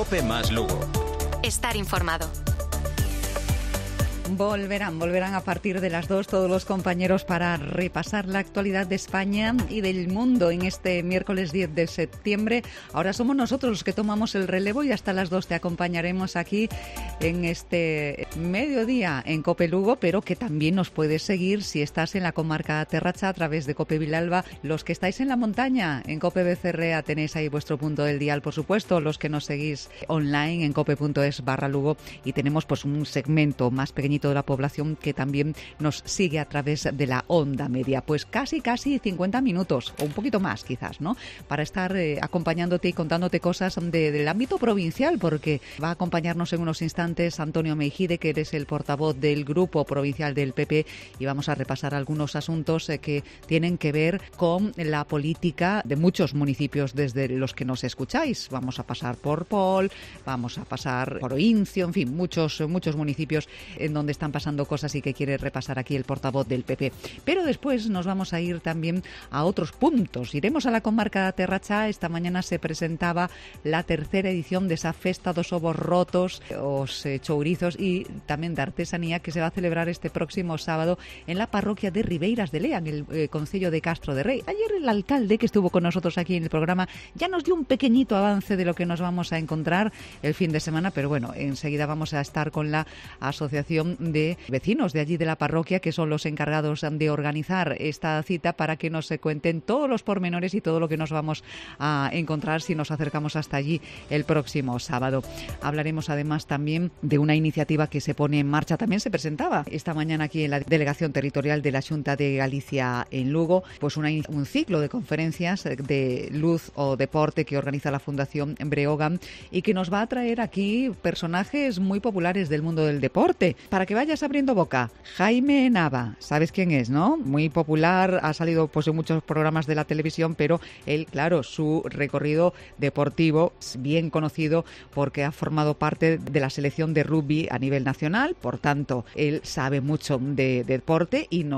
COPE más Lugo. Estar informado. Volverán a partir de las 2 todos los compañeros para repasar la actualidad de España y del mundo en este miércoles 10 de septiembre. Ahora somos nosotros los que tomamos el relevo y hasta las 2 te acompañaremos aquí en este mediodía en COPE Lugo, pero que también nos puedes seguir si estás en la comarca Terracha a través de COPE Vilalba. Los que estáis en la montaña, en COPE BCRA tenéis ahí vuestro punto del dial, por supuesto. Los que nos seguís online en cope.es/Lugo, y tenemos pues un segmento más pequeñito de la población que también nos sigue a través de la onda media. Pues casi 50 minutos o un poquito más quizás, ¿no? Para estar acompañándote y contándote cosas del ámbito provincial, porque va a acompañarnos en unos instantes Antonio Meijide, que eres el portavoz del Grupo Provincial del PP, y vamos a repasar algunos asuntos que tienen que ver con la política de muchos municipios desde los que nos escucháis. Vamos a pasar por Pol, vamos a pasar por Oincio, en fin, muchos municipios en donde están pasando cosas y que quiere repasar aquí el portavoz del PP. Pero después nos vamos a ir también a otros puntos. Iremos a la comarca Terracha. Esta mañana se presentaba la tercera edición de esa Festa dos Ovos Rotos, os chourizos y también de artesanía, que se va a celebrar este próximo sábado en la parroquia de Ribeiras de Lea, en el concello de Castro de Rei. Ayer el alcalde, que estuvo con nosotros aquí en el programa, ya nos dio un pequeñito avance de lo que nos vamos a encontrar el fin de semana, pero bueno, enseguida vamos a estar con la asociación de vecinos de allí de la parroquia, que son los encargados de organizar esta cita, para que nos cuenten todos los pormenores y todo lo que nos vamos a encontrar si nos acercamos hasta allí el próximo sábado. Hablaremos además también de una iniciativa que se pone en marcha, también se presentaba esta mañana aquí en la Delegación Territorial de la Xunta de Galicia en Lugo, pues un ciclo de conferencias de luz o deporte que organiza la Fundación Breogán y que nos va a traer aquí personajes muy populares del mundo del deporte. Para que vayas abriendo boca, Jaime Nava, ¿sabes quién es, no? Muy popular, ha salido pues en muchos programas de la televisión, pero él, claro, su recorrido deportivo es bien conocido porque ha formado parte de la selección de rugby a nivel nacional, por tanto, él sabe mucho de deporte y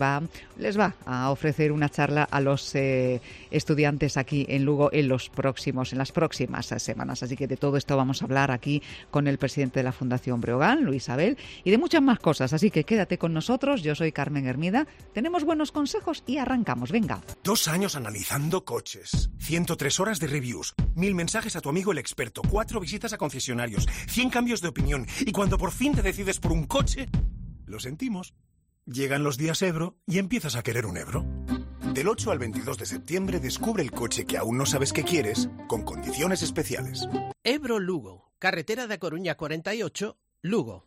les va a ofrecer una charla a los estudiantes aquí en Lugo en las próximas semanas. Así que de todo esto vamos a hablar aquí con el presidente de la Fundación Breogán, Luis Abel, y de muchas más cosas. Así que quédate con nosotros. Yo soy Carmen Hermida. Tenemos buenos consejos y arrancamos. Venga. 2 años analizando coches, 103 horas de reviews, 1000 mensajes a tu amigo el experto, 4 visitas a concesionarios, 100 cambios de opinión, y cuando por fin te decides por un coche, lo sentimos. Llegan los días Ebro y empiezas a querer un Ebro. Del 8 al 22 de septiembre descubre el coche que aún no sabes que quieres, con condiciones especiales. Ebro Lugo, carretera de Coruña 48, Lugo.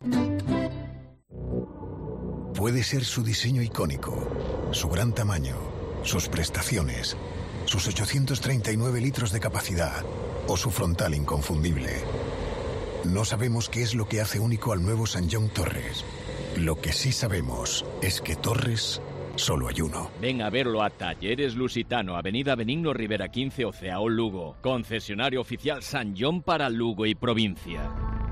Puede ser su diseño icónico, su gran tamaño, sus prestaciones, sus 839 litros de capacidad o su frontal inconfundible. No sabemos qué es lo que hace único al nuevo Sanyong Torres. Lo que sí sabemos es que Torres solo hay uno. Ven a verlo a Talleres Lusitano, Avenida Benigno Rivera 15, Oceao, Lugo. Concesionario oficial Sanyong para Lugo y provincia.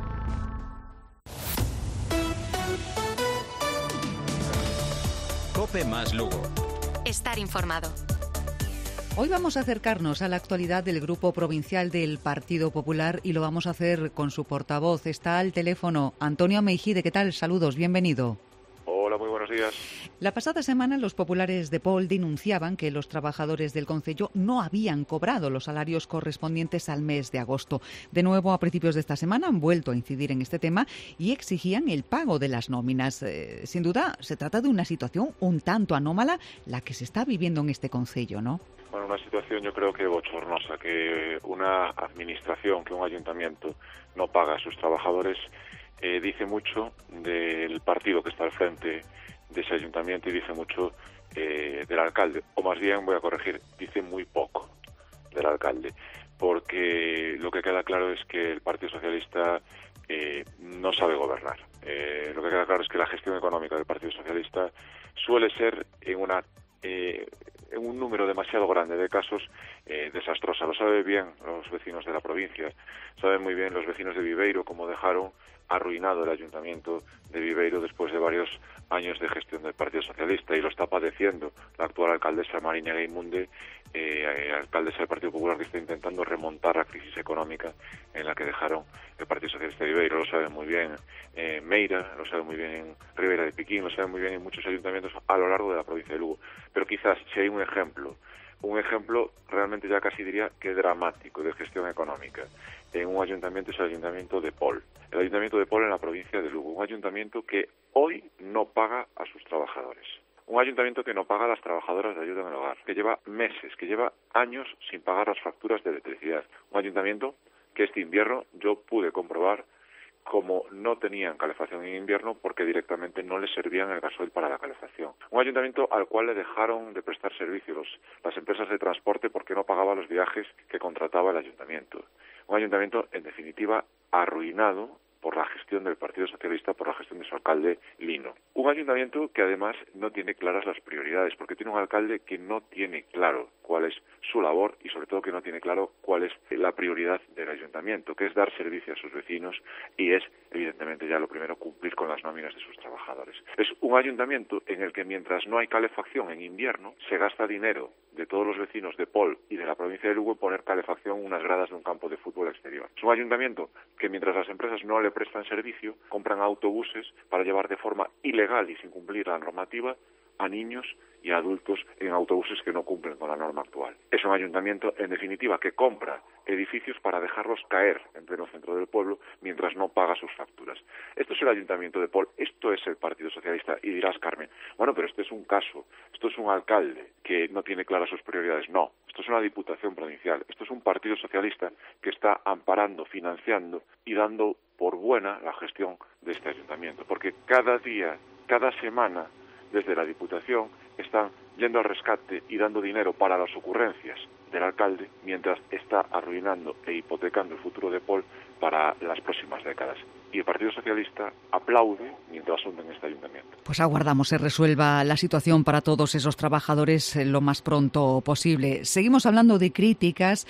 COPE más Lugo. Estar informado. Hoy vamos a acercarnos a la actualidad del Grupo Provincial del Partido Popular y lo vamos a hacer con su portavoz. Está al teléfono Antonio Meijide. ¿Qué tal? Saludos, bienvenido. Hola, muy buenos días. La pasada semana los populares de Pol denunciaban que los trabajadores del concello no habían cobrado los salarios correspondientes al mes de agosto. De nuevo, a principios de esta semana han vuelto a incidir en este tema y exigían el pago de las nóminas. Sin duda, se trata de una situación un tanto anómala la que se está viviendo en este concello, ¿no? Bueno, una situación yo creo que bochornosa, que una administración, que un ayuntamiento no paga a sus trabajadores, dice mucho del partido que está al frente de ese ayuntamiento y dice mucho del alcalde, o más bien, voy a corregir, dice muy poco del alcalde, porque lo que queda claro es que el Partido Socialista no sabe gobernar. Lo que queda claro es que la gestión económica del Partido Socialista suele ser en un número demasiado grande de casos desastrosa. Lo saben bien los vecinos de la provincia, saben muy bien los vecinos de Viveiro cómo dejaron arruinado el ayuntamiento de Viveiro después de varios años de gestión del Partido Socialista, y lo está padeciendo la actual alcaldesa Mariña Gaimunde, alcaldesa del Partido Popular, que está intentando remontar la crisis económica en la que dejaron el Partido Socialista de Viveiro. Lo sabe muy bien Meira, lo sabe muy bien en Ribeira de Piquín, lo sabe muy bien en muchos ayuntamientos a lo largo de la provincia de Lugo. Pero quizás si hay un ejemplo realmente ya casi diría que dramático de gestión económica en un ayuntamiento, es el ayuntamiento de Pol. El ayuntamiento de Pol en la provincia de Lugo, un ayuntamiento que hoy no paga a sus trabajadores. Un ayuntamiento que no paga a las trabajadoras de ayuda en el hogar, que lleva meses, que lleva años sin pagar las facturas de electricidad. Un ayuntamiento que este invierno yo pude comprobar como no tenían calefacción en invierno porque directamente no les servían el gasoil para la calefacción. Un ayuntamiento al cual le dejaron de prestar servicios las empresas de transporte porque no pagaba los viajes que contrataba el ayuntamiento. Un ayuntamiento, en definitiva, arruinado por la gestión del Partido Socialista, por la gestión de su alcalde Lino. Un ayuntamiento que además no tiene claras las prioridades, porque tiene un alcalde que no tiene claro cuál es su labor y sobre todo que no tiene claro cuál es la prioridad del ayuntamiento, que es dar servicio a sus vecinos y es, evidentemente, ya lo primero, cumplir con las nóminas de sus trabajadores. Es un ayuntamiento en el que mientras no hay calefacción en invierno, se gasta dinero de todos los vecinos de Pol y de la provincia de Lugo en poner calefacción en unas gradas de un campo de fútbol exterior. Es un ayuntamiento que mientras las empresas no le prestan servicio, compran autobuses para llevar de forma ilegal y sin cumplir la normativa a niños y a adultos en autobuses que no cumplen con la norma actual. Es un ayuntamiento, en definitiva, que compra edificios para dejarlos caer en pleno centro del pueblo mientras no paga sus facturas. Esto es el ayuntamiento de Pol, esto es el Partido Socialista. Y dirás, Carmen, bueno, pero este es un caso, esto es un alcalde que no tiene claras sus prioridades. No, esto es una diputación provincial, esto es un Partido Socialista que está amparando, financiando y dando por buena la gestión de este ayuntamiento, porque cada día, cada semana, desde la Diputación están yendo al rescate y dando dinero para las ocurrencias del alcalde, mientras está arruinando e hipotecando el futuro de Pol para las próximas décadas. Y el Partido Socialista aplaude mientras hunden este ayuntamiento. Pues aguardamos se resuelva la situación para todos esos trabajadores lo más pronto posible. Seguimos hablando de críticas.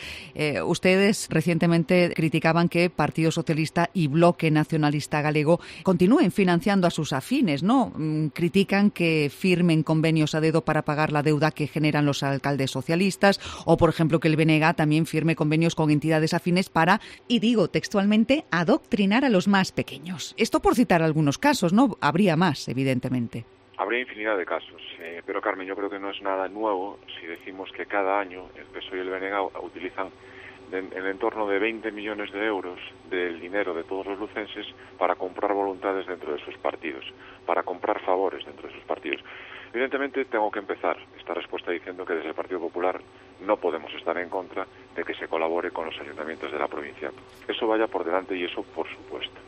Ustedes recientemente criticaban que Partido Socialista y Bloque Nacionalista Galego continúen financiando a sus afines, ¿no? Critican que firmen convenios a dedo para pagar la deuda que generan los alcaldes socialistas, o por ejemplo que el BNG también firme convenios con entidades afines para, y digo textualmente, adoctrinar a los más pequeños. Esto por citar algunos casos, ¿no? Habría más, evidentemente. Habría infinidad de casos, pero Carmen, yo creo que no es nada nuevo si decimos que cada año el PSOE y el BNG utilizan en el entorno de 20 millones de euros del dinero de todos los lucenses para comprar voluntades dentro de sus partidos, para comprar favores dentro de sus partidos. Evidentemente tengo que empezar esta respuesta diciendo que desde el Partido Popular no podemos estar en contra de que se colabore con los ayuntamientos de la provincia. Eso vaya por delante y eso por supuesto.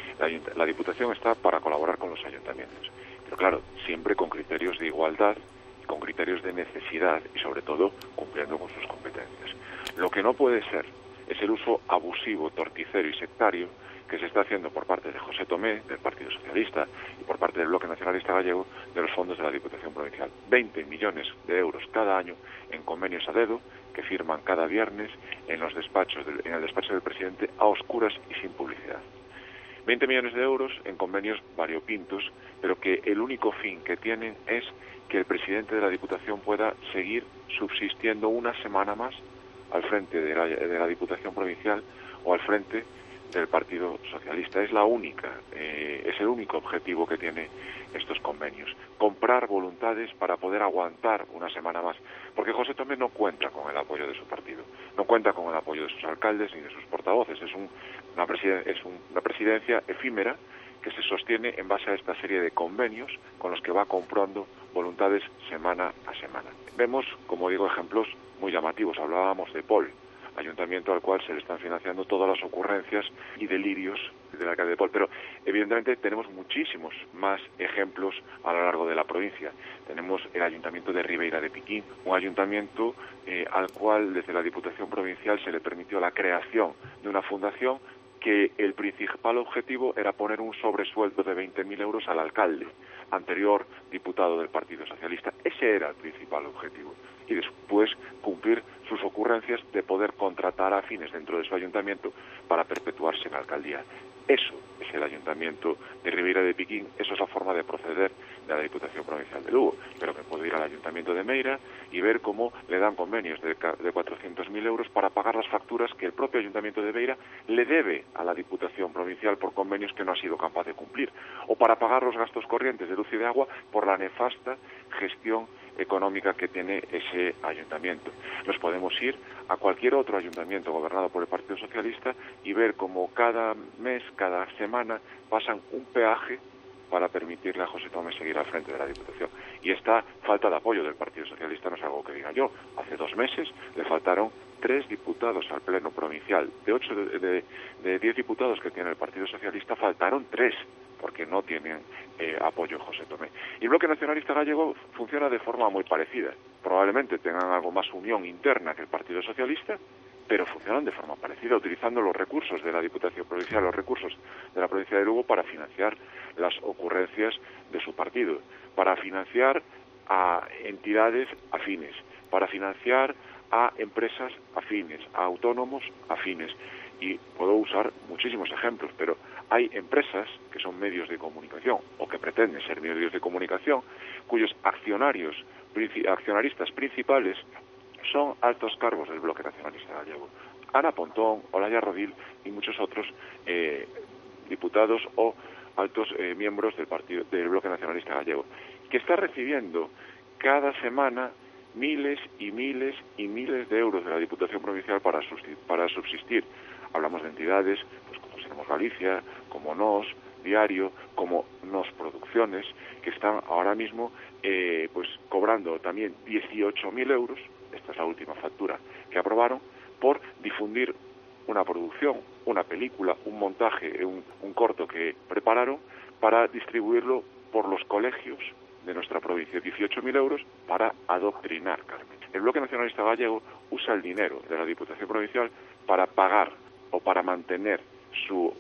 La Diputación está para colaborar con los ayuntamientos, pero claro, siempre con criterios de igualdad, con criterios de necesidad y sobre todo cumpliendo con sus competencias. Lo que no puede ser es el uso abusivo, torticero y sectario que se está haciendo por parte de José Tomé, del Partido Socialista, y por parte del Bloque Nacionalista Gallego, de los fondos de la Diputación Provincial. 20 millones de euros cada año en convenios a dedo que firman cada viernes en el despacho del presidente a oscuras y sin publicidad. 20 millones de euros en convenios variopintos, pero que el único fin que tienen es que el presidente de la Diputación pueda seguir subsistiendo una semana más al frente de la Diputación Provincial o al frente del Partido Socialista. Es el único objetivo que tiene estos convenios. Comprar voluntades para poder aguantar una semana más. Porque José Tomé no cuenta con el apoyo de su partido, no cuenta con el apoyo de sus alcaldes ni de sus portavoces. Es una presidencia efímera que se sostiene en base a esta serie de convenios con los que va comprando voluntades semana a semana. Vemos, como digo, ejemplos muy llamativos. Hablábamos de Pol, ayuntamiento al cual se le están financiando todas las ocurrencias y delirios del alcalde de Pol. Pero evidentemente tenemos muchísimos más ejemplos a lo largo de la provincia. Tenemos el ayuntamiento de Ribeira de Piquín, un ayuntamiento al cual desde la Diputación Provincial se le permitió la creación de una fundación que el principal objetivo era poner un sobresueldo de 20.000 euros al alcalde, anterior diputado del Partido Socialista. Ese era el principal objetivo. Y después cumplir sus ocurrencias ocurrencias de poder contratar a afines dentro de su ayuntamiento para perpetuarse en la alcaldía. Eso es el Ayuntamiento de Ribeira de Piquín, eso es la forma de proceder de la Diputación Provincial de Lugo. Pero que puede ir al Ayuntamiento de Meira y ver cómo le dan convenios de 400.000 euros para pagar las facturas que el propio Ayuntamiento de Beira le debe a la Diputación Provincial por convenios que no ha sido capaz de cumplir, o para pagar los gastos corrientes de luz y de agua por la nefasta gestión económica que tiene ese ayuntamiento. Nos podemos ir a cualquier otro ayuntamiento gobernado por el Partido Socialista y ver cómo cada mes, cada semana pasan un peaje para permitirle a José Tomé seguir al frente de la Diputación. Y esta falta de apoyo del Partido Socialista no es algo que diga yo. Hace 2 meses le faltaron 3 diputados al Pleno Provincial. De 10 diputados que tiene el Partido Socialista, faltaron 3, porque no tienen apoyo en José Tomé. Y el Bloque Nacionalista Gallego funciona de forma muy parecida. Probablemente tengan algo más unión interna que el Partido Socialista, pero funcionan de forma parecida, utilizando los recursos de la Diputación Provincial, los recursos de la provincia de Lugo para financiar las ocurrencias de su partido, para financiar a entidades afines, para financiar a empresas afines, a autónomos afines. Y puedo usar muchísimos ejemplos, pero hay empresas que son medios de comunicación o que pretenden ser medios de comunicación cuyos accionaristas principales son altos cargos del Bloque Nacionalista Gallego. Ana Pontón, Olaya Rodil y muchos otros diputados o altos miembros del Bloque Nacionalista Gallego, que está recibiendo cada semana miles y miles y miles de euros de la Diputación Provincial para subsistir. Hablamos de entidades pues como Seremos Galicia, como NOS Diario, como NOS Producciones, que están ahora mismo pues cobrando también 18.000 euros, esta es la última factura que aprobaron, por difundir una producción, una película, un montaje, un corto que prepararon para distribuirlo por los colegios de nuestra provincia. 18.000 euros para adoctrinar, Carmen. El Bloque Nacionalista Gallego usa el dinero de la Diputación Provincial para pagar o para mantener su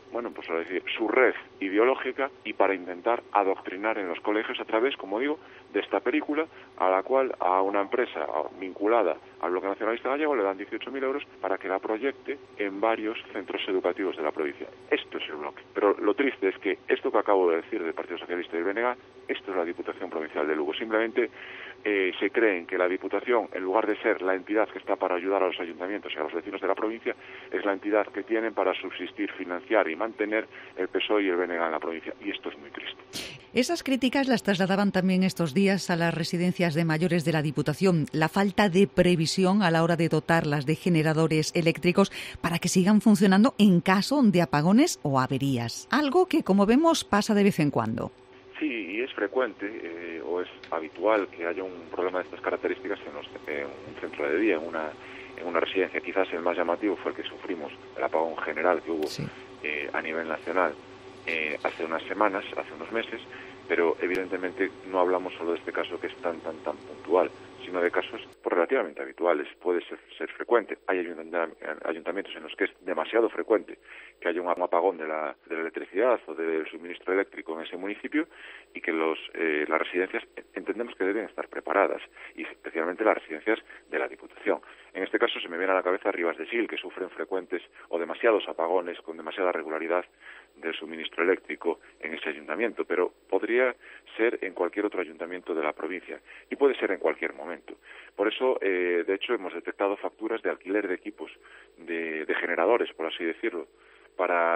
red ideológica y para intentar adoctrinar en los colegios a través, como digo, de esta película, a la cual a una empresa vinculada al Bloque Nacionalista Gallego le dan 18.000 euros para que la proyecte en varios centros educativos de la provincia. Esto es el bloque. Pero lo triste es que esto que acabo de decir del Partido Socialista y del BNG, esto es la Diputación Provincial de Lugo. Simplemente se creen que la Diputación, en lugar de ser la entidad que está para ayudar a los ayuntamientos y a los vecinos de la provincia, es la entidad que tienen para subsistir, financiar y mantener el PSOE y el BNG en la provincia. Y esto es muy triste. Esas críticas las trasladaban también estos días a las residencias de mayores de la Diputación. La falta de previsión a la hora de dotarlas de generadores eléctricos para que sigan funcionando en caso de apagones o averías. Algo que, como vemos, pasa de vez en cuando. Sí, y es frecuente o es habitual que haya un problema de estas características en un centro de día, en una residencia. Quizás el más llamativo fue el que sufrimos, el apagón general que hubo a nivel nacional hace unas semanas, hace unos meses, pero evidentemente no hablamos solo de este caso que es tan puntual, sino de casos relativamente habituales. Puede ser frecuente. Hay ayuntamientos en los que es demasiado frecuente que haya un apagón de la electricidad o del suministro eléctrico en ese municipio y que las residencias entendemos que deben estar preparadas, y especialmente las residencias de la Diputación. En este caso se me viene a la cabeza Rivas de Sil, que sufren frecuentes o demasiados apagones con demasiada regularidad del suministro eléctrico en ese ayuntamiento, pero podría ser en cualquier otro ayuntamiento de la provincia y puede ser en cualquier momento. Por eso, de hecho, hemos detectado facturas de alquiler de equipos de generadores, por así decirlo, para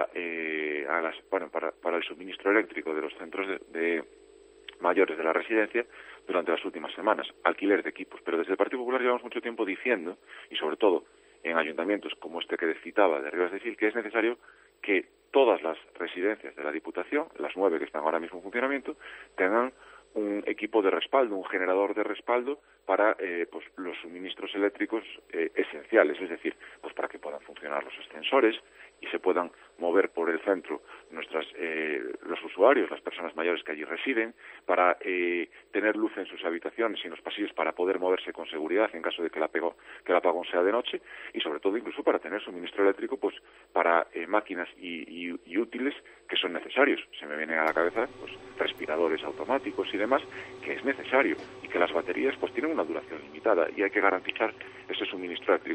el suministro eléctrico de los centros de mayores de la residencia durante las últimas semanas, alquiler de equipos. Pero desde el Partido Popular llevamos mucho tiempo diciendo, y sobre todo en ayuntamientos como este que citaba de Rivas de Sil, que es necesario que todas las residencias de la Diputación, las 9 que están ahora mismo en funcionamiento, tengan un equipo de respaldo, un generador de respaldo para los suministros eléctricos esenciales, es decir, pues para que puedan funcionar los ascensores y se puedan mover por el centro los usuarios, las personas mayores que allí residen, para tener luz en sus habitaciones y en los pasillos para poder moverse con seguridad en caso de que el apagón sea de noche, y sobre todo incluso para tener suministro eléctrico pues para máquinas y útiles que son necesarios. Se me vienen a la cabeza pues respiradores automáticos y demás, que es necesario, y que las baterías pues tienen una duración limitada y hay que garantizar ese suministro eléctrico.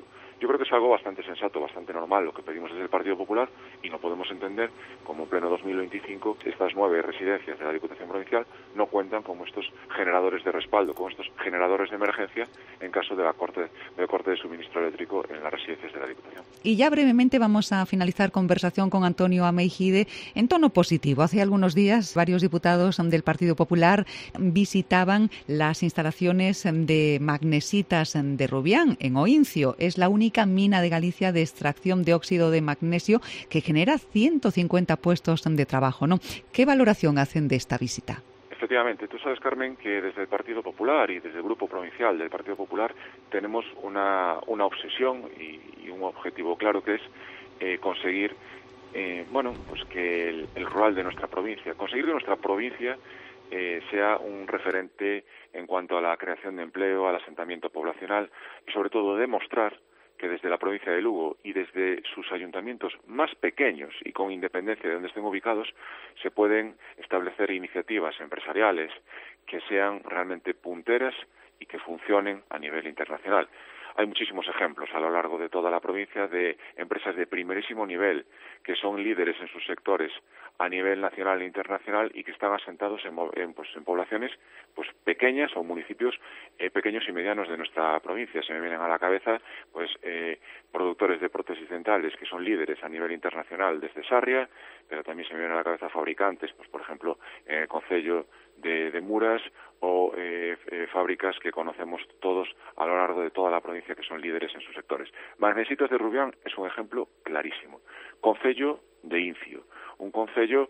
Yo creo que es algo bastante sensato, bastante normal lo que pedimos desde el Partido Popular, y no podemos entender cómo en pleno 2025 estas 9 residencias de la Diputación Provincial no cuentan con estos generadores de respaldo, con estos generadores de emergencia en caso del corte de suministro eléctrico en las residencias de la Diputación. Y ya brevemente vamos a finalizar conversación con Antonio Ameijide en tono positivo. Hace algunos días varios diputados del Partido Popular visitaban las instalaciones de magnesitas de Rubián, en Oincio. Es la única mina de Galicia de extracción de óxido de magnesio que genera 150 puestos de trabajo, ¿no? ¿Qué valoración hacen de esta visita? Efectivamente, tú sabes, Carmen, que desde el Partido Popular y desde el Grupo Provincial del Partido Popular tenemos una obsesión y un objetivo claro, que es conseguir pues que el rural de nuestra provincia, conseguir que nuestra provincia sea un referente en cuanto a la creación de empleo, al asentamiento poblacional y sobre todo demostrar que desde la provincia de Lugo y desde sus ayuntamientos más pequeños y con independencia de donde estén ubicados se pueden establecer iniciativas empresariales que sean realmente punteras y que funcionen a nivel internacional. Hay muchísimos ejemplos a lo largo de toda la provincia de empresas de primerísimo nivel que son líderes en sus sectores a nivel nacional e internacional y que están asentados en poblaciones pues pequeñas o municipios pequeños y medianos de nuestra provincia. Se me vienen a la cabeza productores de prótesis dentales que son líderes a nivel internacional desde Sarria, pero también se me vienen a la cabeza fabricantes, pues por ejemplo en el concello de Muras o fábricas que conocemos todos a lo largo de toda la provincia que son líderes en sus sectores. Magnesitas de Rubián es un ejemplo clarísimo. Concello de Incio, un concello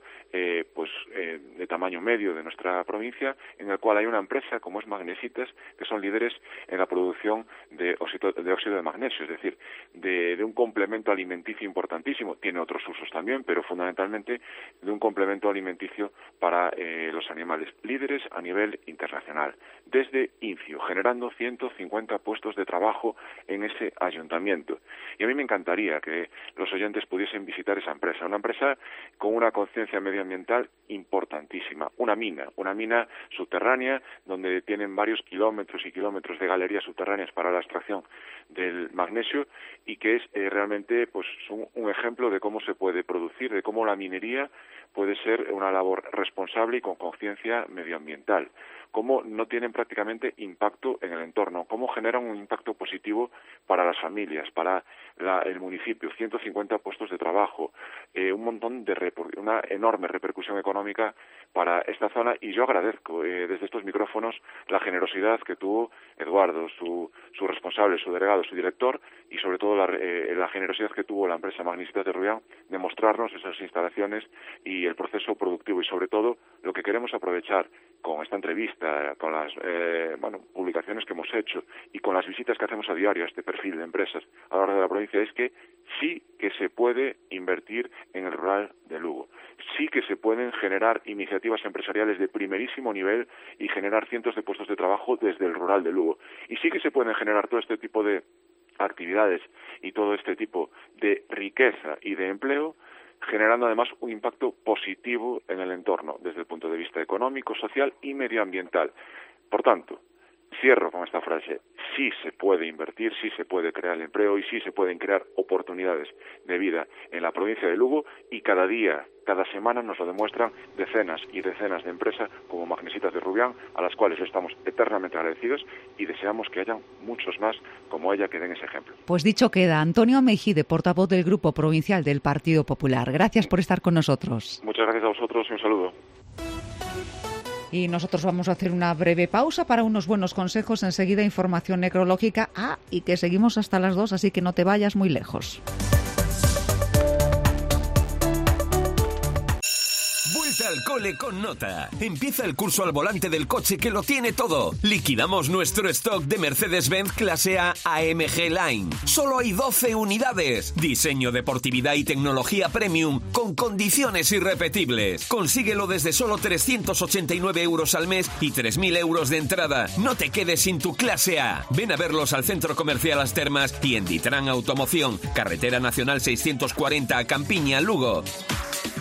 de tamaño medio de nuestra provincia, en el cual hay una empresa como es Magnesitas, que son líderes en la producción de óxido de magnesio, es decir, de un complemento alimenticio importantísimo. Tiene otros usos también, pero fundamentalmente de un complemento alimenticio para los animales, líderes a nivel internacional, desde Incio, generando 150 puestos de trabajo en ese ayuntamiento. Y a mí me encantaría que los oyentes pudiesen visitar esa empresa, una empresa con una conciencia medioambiental importantísima, una mina subterránea donde tienen varios kilómetros y kilómetros de galerías subterráneas para la extracción del magnesio y que es realmente pues un ejemplo de cómo se puede producir, de cómo la minería puede ser una labor responsable y con conciencia medioambiental, cómo no tienen prácticamente impacto en el entorno, cómo generan un impacto positivo para las familias, para el municipio, 150 puestos de trabajo, una enorme repercusión económica para esta zona. Y yo agradezco desde estos micrófonos la generosidad que tuvo Eduardo, su responsable, su delegado, su director, y sobre todo la generosidad que tuvo la empresa Magnesitas de Rubián de mostrarnos esas instalaciones y el proceso productivo. Y sobre todo lo que queremos aprovechar con esta entrevista, con las publicaciones que hemos hecho y con las visitas que hacemos a diario a este perfil de empresas a lo largo de la provincia, es que sí que se puede invertir en el rural de Lugo, sí que se pueden generar iniciativas empresariales de primerísimo nivel y generar cientos de puestos de trabajo desde el rural de Lugo, y sí que se pueden generar todo este tipo de actividades y todo este tipo de riqueza y de empleo, generando además un impacto positivo en el entorno desde el punto de vista económico, social y medioambiental. Por tanto, cierro con esta frase: sí se puede invertir, sí se puede crear empleo y sí se pueden crear oportunidades de vida en la provincia de Lugo, y cada día, cada semana nos lo demuestran decenas y decenas de empresas como Magnesitas de Rubián, a las cuales estamos eternamente agradecidos y deseamos que hayan muchos más como ella que den ese ejemplo. Pues dicho queda. Antonio Ameijide, portavoz del Grupo Provincial del Partido Popular. Gracias por estar con nosotros. Muchas gracias a vosotros y un saludo. Y nosotros vamos a hacer una breve pausa para unos buenos consejos. Enseguida información necrológica. Y que seguimos hasta las 2, así que no te vayas muy lejos. Vuelta al cole con Nota. Empieza el curso al volante del coche que lo tiene todo. Liquidamos nuestro stock de Mercedes-Benz clase A AMG Line. Solo hay 12 unidades. Diseño, deportividad y tecnología premium con condiciones irrepetibles. Consíguelo desde solo 389 euros al mes y 3.000 euros de entrada. No te quedes sin tu clase A. Ven a verlos al Centro Comercial Las Termas y en Ditran Automoción. Carretera Nacional 640 a Campiña, Lugo.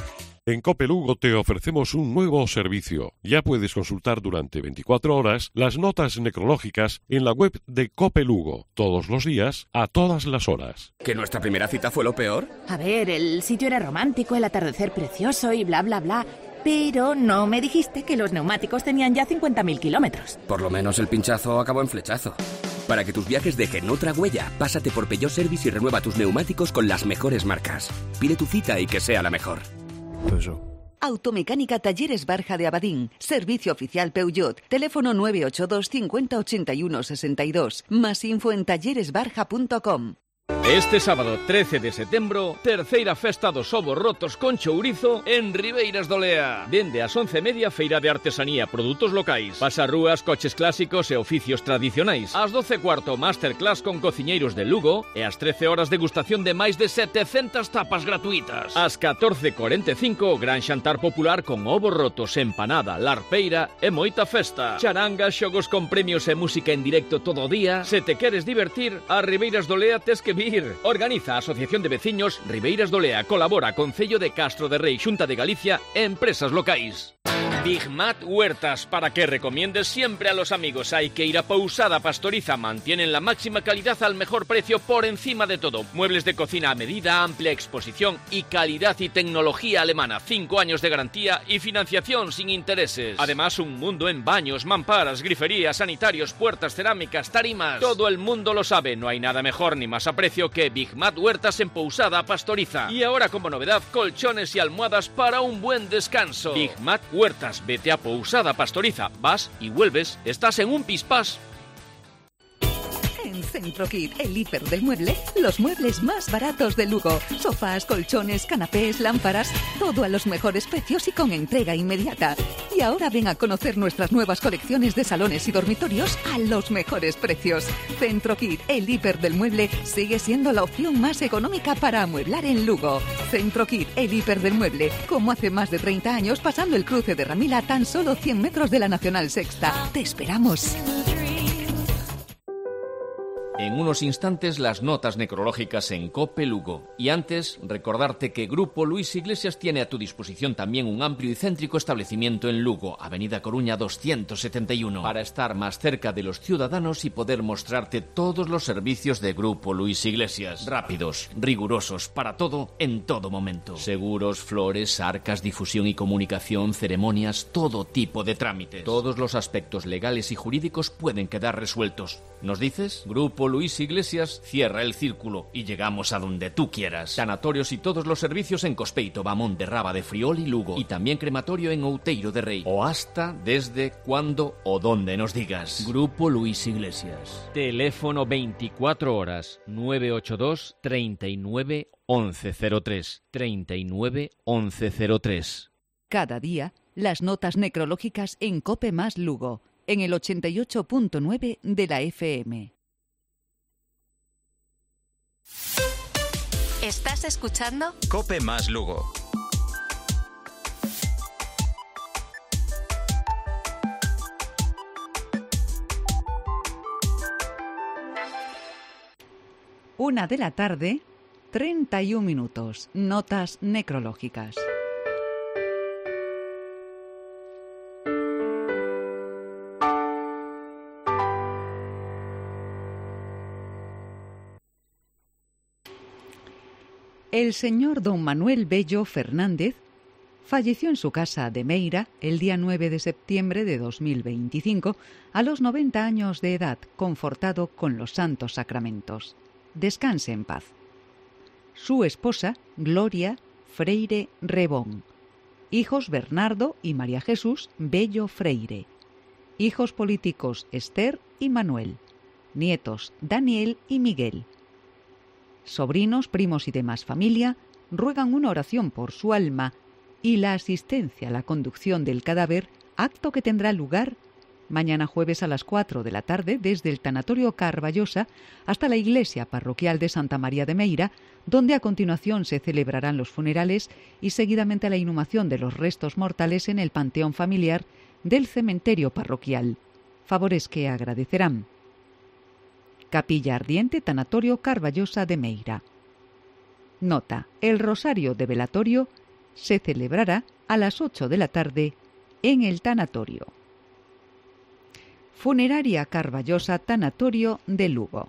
En COPE Lugo te ofrecemos un nuevo servicio. Ya puedes consultar durante 24 horas las notas necrológicas en la web de COPE Lugo, todos los días, a todas las horas. ¿Que nuestra primera cita fue lo peor? A ver, el sitio era romántico, el atardecer precioso y bla, bla, bla. Pero no me dijiste que los neumáticos tenían ya 50.000 kilómetros. Por lo menos el pinchazo acabó en flechazo. Para que tus viajes dejen otra huella, pásate por Peugeot Service y renueva tus neumáticos con las mejores marcas. Pide tu cita y que sea la mejor. Automecánica Talleres Barja de Abadín. Servicio oficial Peugeot. Teléfono 982 50 81 62. Más info en talleresbarja.com. Este sábado 13 de setembro, terceira festa dos ovos rotos con chourizo en Ribeiras do Lea. Dende as 11:30, feira de artesanía, produtos locais, pasarrúas, coches clásicos e oficios tradicionais. Ás 12:15, masterclass con cociñeiros de Lugo e ás 13 horas degustación de máis de 700 tapas gratuitas. Ás 14:45, gran xantar popular con ovos rotos, empanada, larpeira e moita festa. Charanga, xogos con premios e música en directo todo o día. Se te queres divertir, a Ribeiras do Lea tes que vir. Organiza a Asociación de Veciños Ribeiras do Lea. Colabora Concello de Castro de Rei, Xunta de Galicia e empresas locais. Big Mat Huertas, para que recomiendes siempre a los amigos. Hay que ir a Pousada Pastoriza. Mantienen la máxima calidad al mejor precio por encima de todo. Muebles de cocina a medida, amplia exposición y calidad y tecnología alemana. 5 años de garantía y financiación sin intereses. Además, un mundo en baños, mamparas, griferías, sanitarios, puertas, cerámicas, tarimas. Todo el mundo lo sabe. No hay nada mejor ni más a precio que Big Mat Huertas en Pousada Pastoriza. Y ahora, como novedad, colchones y almohadas para un buen descanso. Big Mat Huertas. Vete a Pousada Pastoriza, vas y vuelves, estás en un pispás. En Centrokit, el hiper del mueble, los muebles más baratos de Lugo. Sofás, colchones, canapés, lámparas, todo a los mejores precios y con entrega inmediata. Y ahora ven a conocer nuestras nuevas colecciones de salones y dormitorios a los mejores precios. Centrokit, el hiper del mueble, sigue siendo la opción más económica para amueblar en Lugo. Centrokit, el hiper del mueble, como hace más de 30 años, pasando el cruce de Ramila a tan solo 100 metros de la Nacional Sexta. ¡Te esperamos! En unos instantes, las notas necrológicas en COPE Lugo. Y antes, recordarte que Grupo Luis Iglesias tiene a tu disposición también un amplio y céntrico establecimiento en Lugo, Avenida Coruña 271, para estar más cerca de los ciudadanos y poder mostrarte todos los servicios de Grupo Luis Iglesias. Rápidos, rigurosos, para todo, en todo momento. Seguros, flores, arcas, difusión y comunicación, ceremonias, todo tipo de trámites. Todos los aspectos legales y jurídicos pueden quedar resueltos. ¿Nos dices? Grupo Luis Iglesias cierra el círculo y llegamos a donde tú quieras. Sanatorios y todos los servicios en Cospeito, Bamón de Raba de Friol y Lugo. Y también crematorio en Outeiro de Rei. O hasta, desde, cuando o donde nos digas. Grupo Luis Iglesias. Teléfono 24 horas 982 39 1103. 39 1103. Cada día, las notas necrológicas en COPE más Lugo, en el 88.9 de la FM. ¿Estás escuchando? COPE más Lugo. Una de la tarde, 31 minutos. Notas necrológicas. El señor don Manuel Bello Fernández falleció en su casa de Meira el día 9 de septiembre de 2025 a los 90 años de edad, confortado con los santos sacramentos. Descanse en paz. Su esposa, Gloria Freire Rebón. Hijos Bernardo y María Jesús Bello Freire. Hijos políticos Esther y Manuel. Nietos Daniel y Miguel. Sobrinos, primos y demás familia ruegan una oración por su alma y la asistencia a la conducción del cadáver, acto que tendrá lugar mañana jueves a las 4 de la tarde desde el Tanatorio Carballosa hasta la iglesia parroquial de Santa María de Meira, donde a continuación se celebrarán los funerales y seguidamente la inhumación de los restos mortales en el panteón familiar del cementerio parroquial. Favores que agradecerán. Capilla Ardiente, Tanatorio Carballosa de Meira. Nota: el rosario de velatorio se celebrará a las 8 de la tarde en el tanatorio. Funeraria Carballosa Tanatorio de Lugo.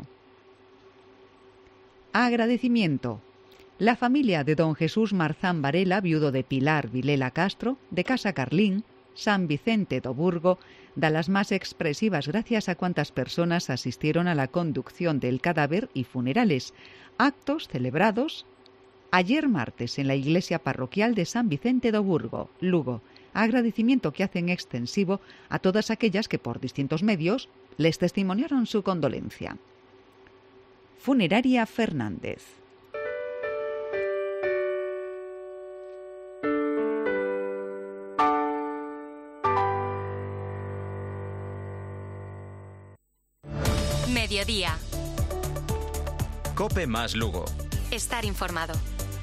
Agradecimiento. La familia de don Jesús Marzán Varela, viudo de Pilar Vilela Castro, de Casa Carlín, San Vicente do Burgo, da las más expresivas gracias a cuantas personas asistieron a la conducción del cadáver y funerales, actos celebrados ayer martes en la iglesia parroquial de San Vicente do Burgo, Lugo. Agradecimiento que hacen extensivo a todas aquellas que por distintos medios les testimoniaron su condolencia. Funeraria Fernández. Mediodía. COPE más Lugo. Estar informado.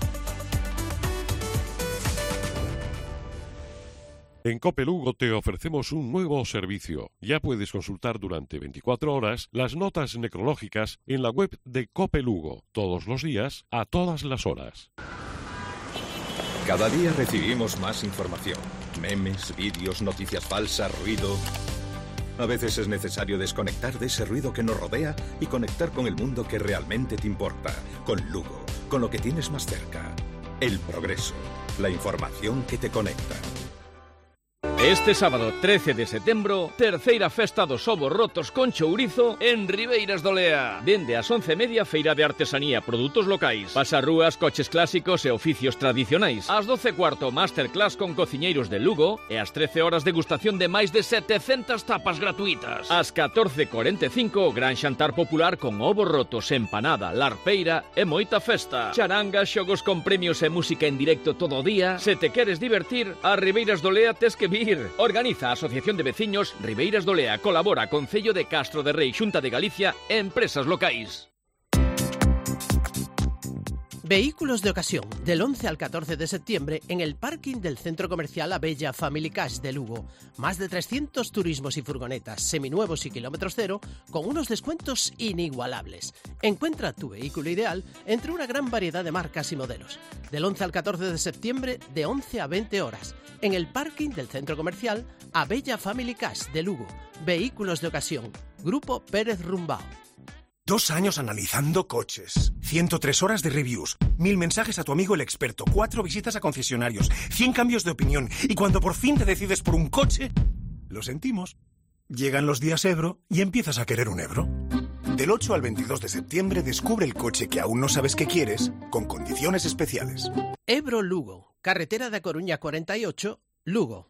En COPE Lugo te ofrecemos un nuevo servicio. Ya puedes consultar durante 24 horas las notas necrológicas en la web de COPE Lugo, todos los días, a todas las horas. Cada día recibimos más información. Memes, vídeos, noticias falsas, ruido. A veces es necesario desconectar de ese ruido que nos rodea y conectar con el mundo que realmente te importa. Con Lugo, con lo que tienes más cerca. El progreso, la información que te conecta. Este sábado 13 de setembro, terceira festa dos ovos rotos con chourizo en Ribeiras do Lea. Dende as 11:30, feira de artesanía, produtos locais, pasarrúas, coches clásicos e oficios tradicionais. Ás 12:15, masterclass con cociñeiros de Lugo e ás 13 horas degustación de máis de 700 tapas gratuitas. Ás 14:45, gran xantar popular con ovos rotos, empanada, larpeira e moita festa. Charanga, xogos con premios e música en directo todo o día. Se te queres divertir, a Ribeiras do Lea tes que vir. Organiza a Asociación de Veciños Ribeiras do Lea. Colabora Concello de Castro de Rei, Xunta de Galicia e empresas locais. Vehículos de ocasión, del 11 al 14 de septiembre en el parking del Centro Comercial Abella Family Cash de Lugo. Más de 300 turismos y furgonetas seminuevos y kilómetros cero con unos descuentos inigualables. Encuentra tu vehículo ideal entre una gran variedad de marcas y modelos. Del 11 al 14 de septiembre, de 11 a 20 horas, en el parking del Centro Comercial Abella Family Cash de Lugo. Vehículos de ocasión. Grupo Pérez Rumbao. 2 años analizando coches, 103 horas de reviews, 1000 mensajes a tu amigo el experto, 4 visitas a concesionarios, 100 cambios de opinión, y cuando por fin te decides por un coche, lo sentimos. Llegan los días Ebro y empiezas a querer un Ebro. Del 8 al 22 de septiembre descubre el coche que aún no sabes que quieres, con condiciones especiales. Ebro Lugo, carretera de Coruña 48, Lugo.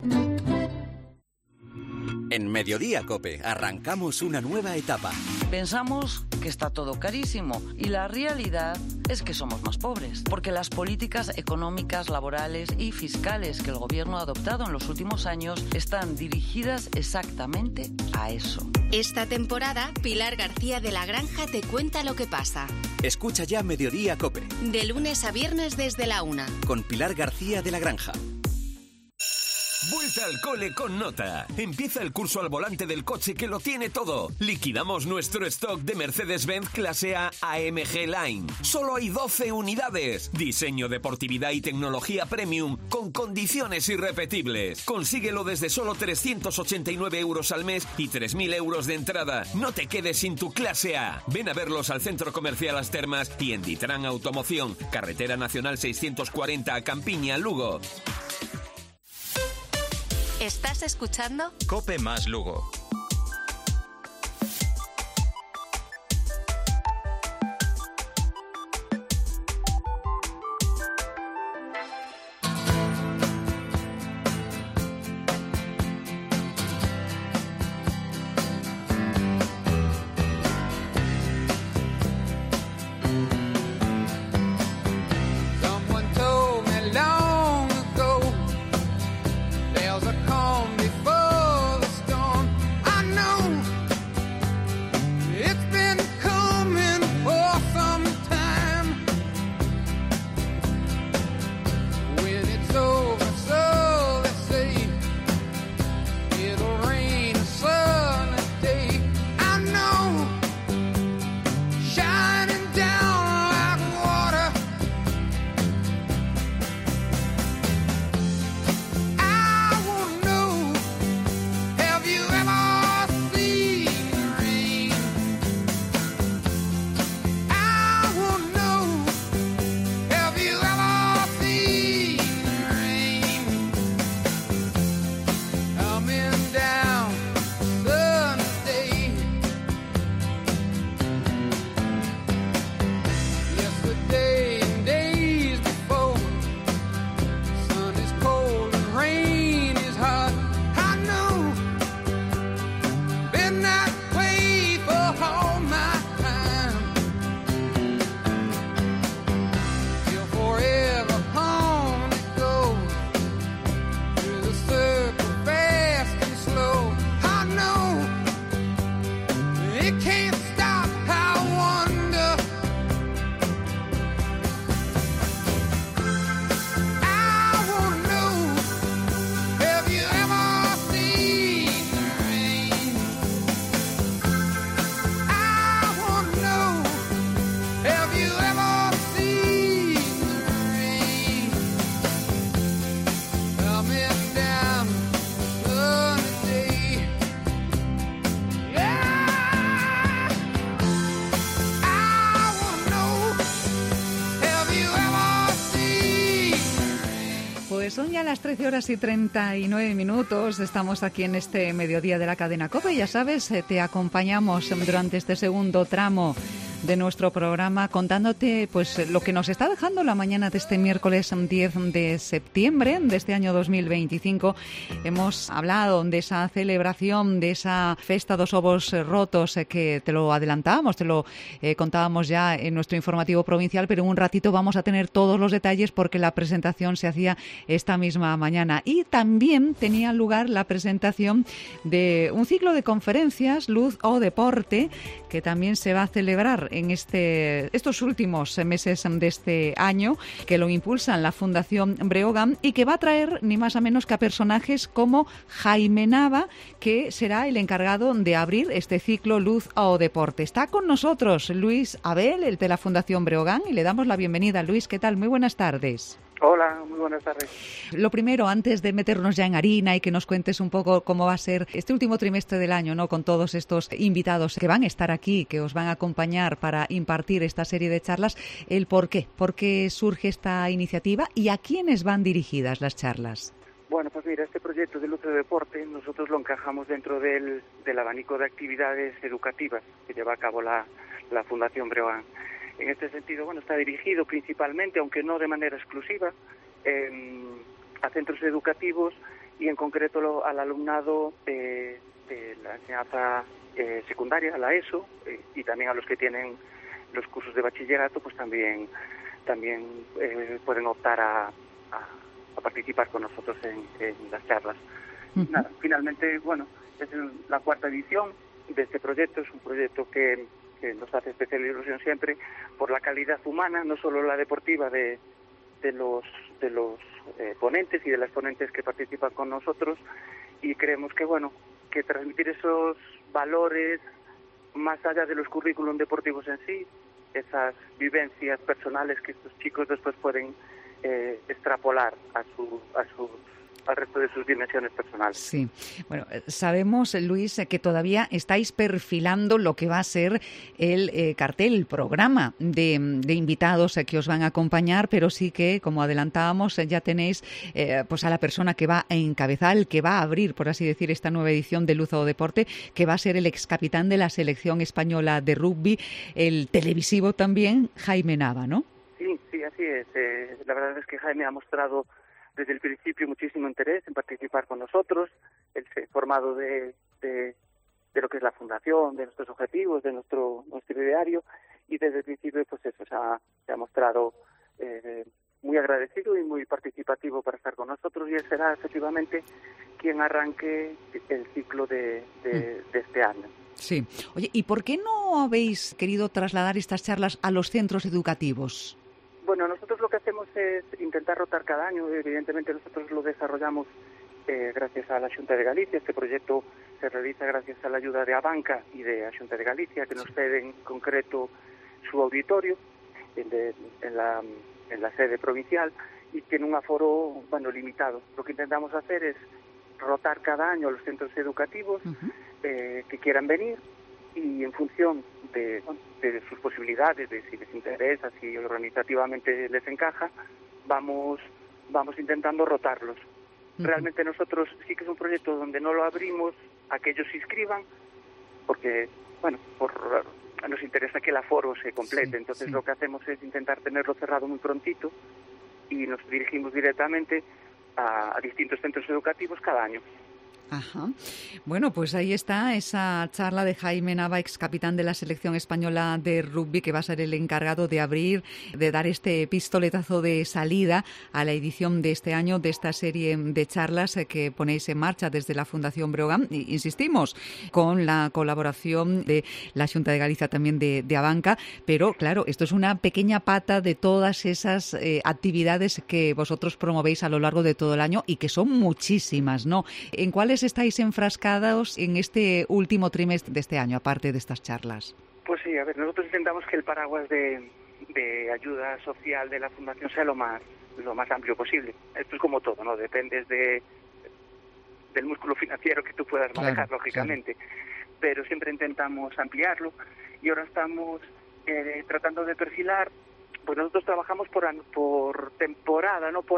En Mediodía COPE arrancamos una nueva etapa. Pensamos que está todo carísimo y la realidad es que somos más pobres, porque las políticas económicas, laborales y fiscales que el gobierno ha adoptado en los últimos años están dirigidas exactamente a eso. Esta temporada, Pilar García de la Granja te cuenta lo que pasa. Escucha ya Mediodía COPE. De lunes a viernes desde la 1. Con Pilar García de la Granja. Vuelta al cole con Nota. Empieza el curso al volante del coche que lo tiene todo. Liquidamos nuestro stock de Mercedes-Benz clase A AMG Line. Solo hay 12 unidades. Diseño, deportividad y tecnología premium con condiciones irrepetibles. Consíguelo desde solo 389 euros al mes y 3.000 euros de entrada. No te quedes sin tu clase A. Ven a verlos al Centro Comercial Las Termas y en Ditran Automoción. Carretera Nacional 640 a Campiña, Lugo. ¿Estás escuchando? COPE más Lugo. ya las 13:39. Estamos aquí en este mediodía de la cadena COPE. Ya sabes, te acompañamos durante este segundo tramo de nuestro programa contándote pues lo que nos está dejando la mañana de este miércoles 10 de septiembre de este año 2025. Hemos hablado de esa celebración, de esa Festa dos Ovos Rotos que te lo adelantábamos, te lo contábamos ya en nuestro informativo provincial, pero en un ratito vamos a tener todos los detalles porque la presentación se hacía esta misma mañana. Y también tenía lugar la presentación de un ciclo de conferencias, Luz o Deporte, que también se va a celebrar en estos últimos meses de este año, que lo impulsan la Fundación Breogán y que va a traer ni más ni menos que a personajes como Jaime Nava, que será el encargado de abrir este ciclo Luz o Deporte. Está con nosotros Luis Abel, el de la Fundación Breogán, y le damos la bienvenida. Luis, ¿qué tal? Muy buenas tardes. Hola, muy buenas tardes. Lo primero, antes de meternos ya en harina y que nos cuentes un poco cómo va a ser este último trimestre del año, ¿no? Con todos estos invitados que van a estar aquí, que os van a acompañar para impartir esta serie de charlas, el por qué surge esta iniciativa y a quiénes van dirigidas las charlas. Bueno, pues mira, este proyecto de Luz de Deporte nosotros lo encajamos dentro del abanico de actividades educativas que lleva a cabo la Fundación Breogán. En este sentido, bueno, está dirigido principalmente, aunque no de manera exclusiva, a centros educativos y en concreto al alumnado de la enseñanza secundaria, a la ESO, y también a los que tienen los cursos de bachillerato, pues también pueden optar a participar con nosotros en las charlas. Nada, finalmente, bueno, es la cuarta edición de este proyecto. Es un proyecto que nos hace especial ilusión siempre por la calidad humana, no solo la deportiva de los ponentes y de las ponentes que participan con nosotros, y creemos que que transmitir esos valores más allá de los currículum deportivos en sí, esas vivencias personales que estos chicos después pueden extrapolar al resto de sus dimensiones personales. Sí. Bueno, sabemos, Luis, que todavía estáis perfilando lo que va a ser el cartel, el programa de invitados que os van a acompañar, pero sí que, como adelantábamos, ya tenéis pues a la persona que va a encabezar, el que va a abrir, por así decir, esta nueva edición de Luz o Deporte, que va a ser el excapitán de la selección española de rugby, el televisivo también, Jaime Nava, ¿no? Sí, así es. La verdad es que Jaime ha mostrado desde el principio muchísimo interés en participar con nosotros. Él se ha formado de lo que es la fundación, de nuestros objetivos, de nuestro ideario, y desde el principio pues eso se ha mostrado muy agradecido y muy participativo para estar con nosotros, y él será efectivamente quien arranque el ciclo de este año. Sí. Oye, ¿y por qué no habéis querido trasladar estas charlas a los centros educativos? Bueno, nosotros lo que hacemos es intentar rotar cada año. Evidentemente nosotros lo desarrollamos gracias a la Xunta de Galicia. Este proyecto se realiza gracias a la ayuda de Abanca y de la Xunta de Galicia, que nos ceden en concreto su auditorio en la sede provincial, y tiene un aforo limitado. Lo que intentamos hacer es rotar cada año a los centros educativos que quieran venir, y en función de sus posibilidades, de si les interesa, si organizativamente les encaja, vamos intentando rotarlos. Realmente nosotros sí que es un proyecto donde no lo abrimos a que ellos se inscriban, porque nos interesa que el aforo se complete. Entonces lo que hacemos es intentar tenerlo cerrado muy prontito, y nos dirigimos directamente a distintos centros educativos cada año. Ajá. Bueno, pues ahí está esa charla de Jaime Nava, ex capitán de la selección española de rugby, que va a ser el encargado de abrir, de dar este pistoletazo de salida a la edición de este año de esta serie de charlas que ponéis en marcha desde la Fundación Breogán. Insistimos, con la colaboración de la Xunta de Galicia, también de Abanca, pero claro, esto es una pequeña pata de todas esas actividades que vosotros promovéis a lo largo de todo el año, y que son muchísimas, ¿no? ¿En cuáles estáis enfrascados en este último trimestre de este año, aparte de estas charlas? Pues sí, a ver, nosotros intentamos que el paraguas de ayuda social de la Fundación sea lo más amplio posible. Esto es como todo, ¿no? Dependes del músculo financiero que tú puedas manejar, lógicamente. Claro. Pero siempre intentamos ampliarlo, y ahora estamos tratando de perfilar pues nosotros trabajamos por temporada, no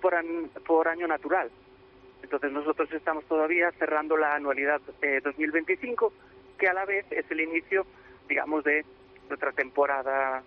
por año natural. Entonces nosotros estamos todavía cerrando la anualidad 2025, que a la vez es el inicio, digamos, de nuestra temporada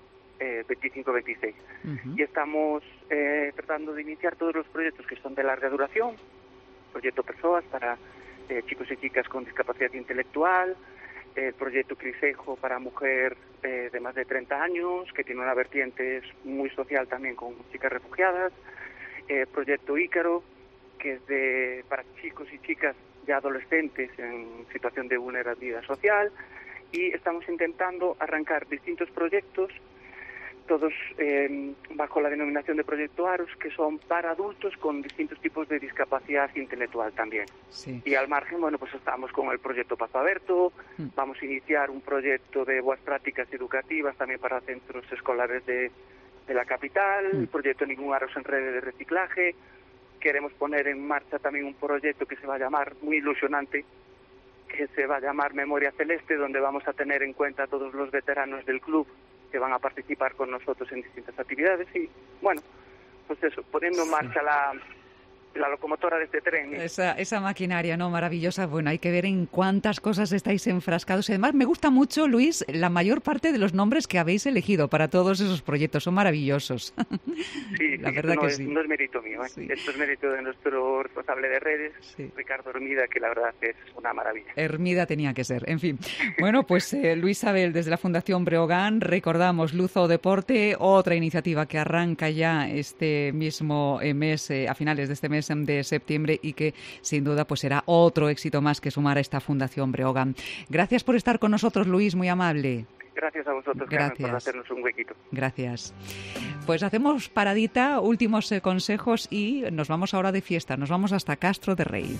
25-26. Y estamos tratando de iniciar todos los proyectos que son de larga duración, proyecto Persoas para chicos y chicas con discapacidad intelectual, el proyecto Crisejo para mujer de más de 30 años, que tiene una vertiente muy social también con chicas refugiadas, proyecto Ícaro, que es para chicos y chicas ya adolescentes en situación de vulnerabilidad social, y estamos intentando arrancar distintos proyectos, todos bajo la denominación de Proyecto Aros, que son para adultos con distintos tipos de discapacidad intelectual también. Sí. Y al margen, bueno, pues estamos con el proyecto Paso Aberto, vamos a iniciar un proyecto de buenas prácticas educativas también para centros escolares de la capital, el proyecto Ningún Aros en Redes de Reciclaje. Queremos poner en marcha también un proyecto que se va a llamar, muy ilusionante, que se va a llamar Memoria Celeste, donde vamos a tener en cuenta a todos los veteranos del club que van a participar con nosotros en distintas actividades y, bueno, pues eso, poniendo en marcha la locomotora de este tren. Esa maquinaria, ¿no? Maravillosa. Bueno, hay que ver en cuántas cosas estáis enfrascados. Además, me gusta mucho, Luis, la mayor parte de los nombres que habéis elegido para todos esos proyectos. Son maravillosos. Sí, la verdad que sí. No es mérito mío, ¿eh? Sí. Esto es mérito de nuestro responsable de redes, Ricardo Hermida, que la verdad es una maravilla. Hermida tenía que ser. En fin. Bueno, pues Luis Abel, desde la Fundación Breogán, recordamos Luzo Deporte, otra iniciativa que arranca ya este mismo mes, a finales de este mes de septiembre, y que sin duda pues será otro éxito más que sumar a esta Fundación Breogán. Gracias por estar con nosotros, Luis, muy amable. Gracias a vosotros, Carmen, por hacernos un huequito. Gracias. Pues hacemos paradita, últimos consejos y nos vamos ahora de fiesta, nos vamos hasta Castro de Rey.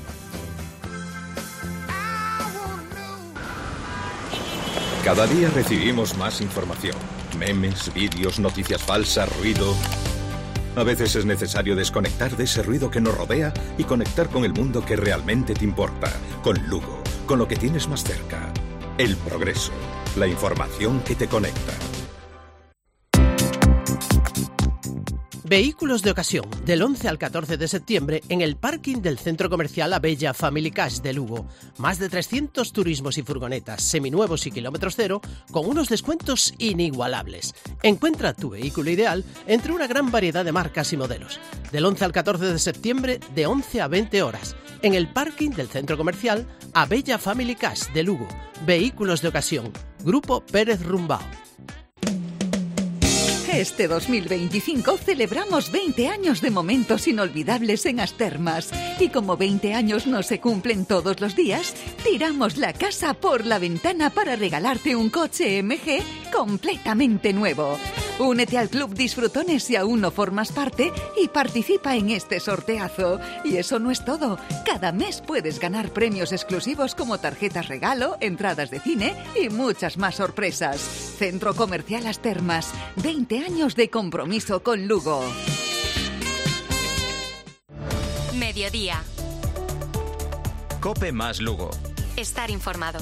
Cada día recibimos más información. Memes, vídeos, noticias falsas, ruido. A veces es necesario desconectar de ese ruido que nos rodea y conectar con el mundo que realmente te importa. Con Lugo, con lo que tienes más cerca. El progreso, la información que te conecta. Vehículos de ocasión, del 11 al 14 de septiembre en el parking del Centro Comercial Abella Family Cash de Lugo. Más de 300 turismos y furgonetas seminuevos y kilómetros cero con unos descuentos inigualables. Encuentra tu vehículo ideal entre una gran variedad de marcas y modelos. Del 11 al 14 de septiembre de 11 a 20 horas en el parking del Centro Comercial Abella Family Cash de Lugo. Vehículos de ocasión. Grupo Pérez Rumbao. Este 2025 celebramos 20 años de momentos inolvidables en Astermas. Y como 20 años no se cumplen todos los días, tiramos la casa por la ventana para regalarte un coche MG completamente nuevo. Únete al Club Disfrutones si aún no formas parte y participa en este sorteazo. Y eso no es todo. Cada mes puedes ganar premios exclusivos como tarjetas regalo, entradas de cine y muchas más sorpresas. Centro Comercial Astermas. 20 años de compromiso con Lugo. Mediodía. COPE más Lugo. Estar informado.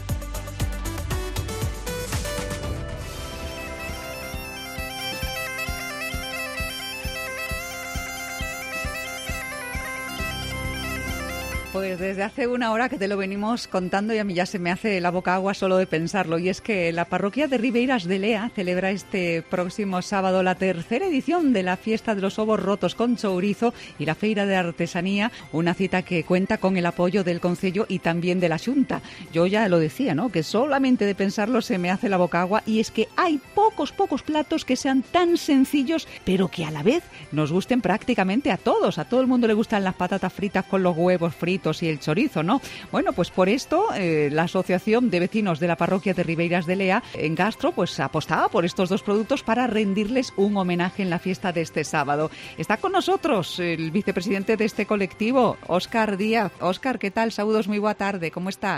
Pues desde hace una hora que te lo venimos contando y a mí ya se me hace la boca agua solo de pensarlo. Y es que la parroquia de Ribeiras de Lea celebra este próximo sábado la tercera edición de la Fiesta de los Ovos Rotos con Chourizo y la Feira de Artesanía, una cita que cuenta con el apoyo del Concello y también de la Xunta. Yo ya lo decía, ¿no?, que solamente de pensarlo se me hace la boca agua, y es que hay pocos platos que sean tan sencillos, pero que a la vez nos gusten prácticamente a todos. A todo el mundo le gustan las patatas fritas con los huevos fritos y el chorizo, ¿no? Bueno, pues por esto la Asociación de Vecinos de la Parroquia de Ribeiras de Lea en Castro pues apostaba por estos dos productos para rendirles un homenaje en la fiesta de este sábado. Está con nosotros el vicepresidente de este colectivo, Óscar Díaz. Óscar, ¿qué tal? Saúdos, muy boa tarde, ¿cómo estás?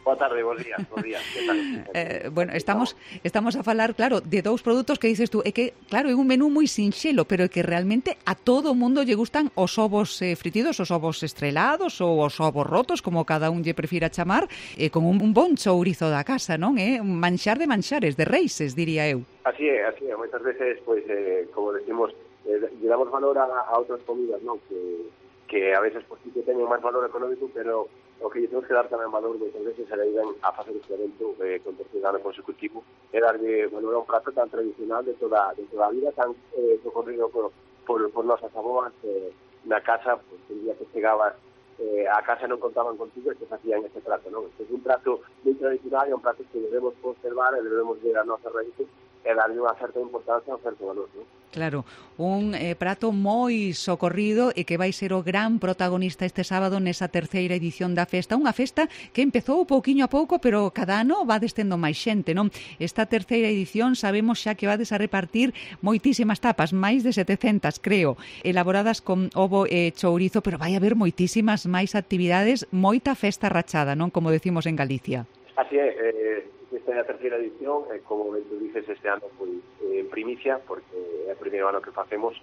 Boa tarde, bons días. Que tal? Bueno, estamos a falar, claro, de dous produtos que dices tú, é que, claro, é un menú moi sinxelo, pero é que realmente a todo o mundo lle gustan os ovos fritidos, os ovos estrelados ou os ovos rotos, como cada un lle prefira chamar, con un bon chourizo da casa, non? Un manxar de manxares, de reises, diría eu. Así é. Moitas veces, pois, como decimos, lle damos valor a outras comidas, non? Que a veces pues, sí que teñen máis valor económico, pero o que lle temos que dar tamén valor moitas veces se le iban a facer este evento con terceiro ano consecutivo e darlle valor a un prato tan tradicional de toda a vida, tan socorrido por nosas aboas na casa, pues, el día que chegabas a casa non contaban contigo e que facían ese prato, non? Este é un prato moi tradicional e un prato que debemos conservar e debemos ver a nosa raíces e darlle unha certa importancia ao certo valor, non? Claro, un prato moi socorrido e que vai ser o gran protagonista este sábado nesa terceira edición da festa. Unha festa que empezou pouquiño a pouco, pero cada ano va destendo máis xente, non? Esta terceira edición sabemos xa que vades a repartir moitísimas tapas, máis de 700, creo, elaboradas con ovo e chourizo, pero vai haber moitísimas máis actividades, moita festa rachada, non? Como decimos en Galicia. Así é, esta é a terceira edición, como ben tú dices, este ano foi en primicia, porque é o primeiro ano que facemos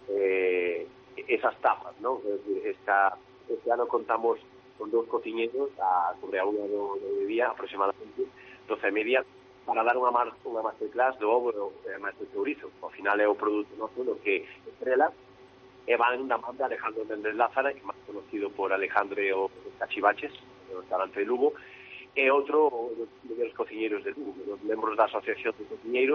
esas tapas, non? É dicir, este ano contamos con 2 cociñeros sobre a unha do día, aproximadamente 12:30, para dar unha masterclass do ovo e máis do chourizo. Ao final é o produto noso do que estrela e van da man de Alejandro Méndez Lázara, máis conocido por Alejandro o Cachivaches, do restaurante de Lugo, e outro dos mellores cociñeiros de Lugo, os membros da Asociación de Cociñeiros.